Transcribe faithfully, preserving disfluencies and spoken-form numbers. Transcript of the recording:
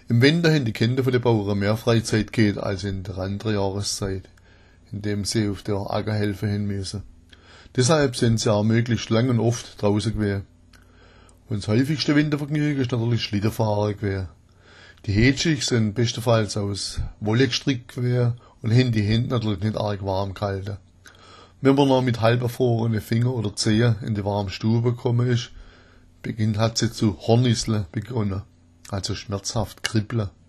Im Winter haben die Kinder von den Bauern mehr Freizeit gehabt als in der anderen Jahreszeit, indem sie auf der Acker helfen hin müssen. Deshalb sind sie auch möglichst lang und oft draußen gewesen. Und das häufigste Wintervergnügen ist natürlich Schlittenfahren gewesen. Die Hätschig sind bestenfalls aus Wolle gestrickt gewesen und haben die Hände natürlich nicht arg warm gehalten. Wenn man noch mit halb erfrorenen Finger oder Zehen in die warme Stube gekommen ist, beginnt hat sie zu Hornisseln begonnen, also schmerzhaft kribbeln.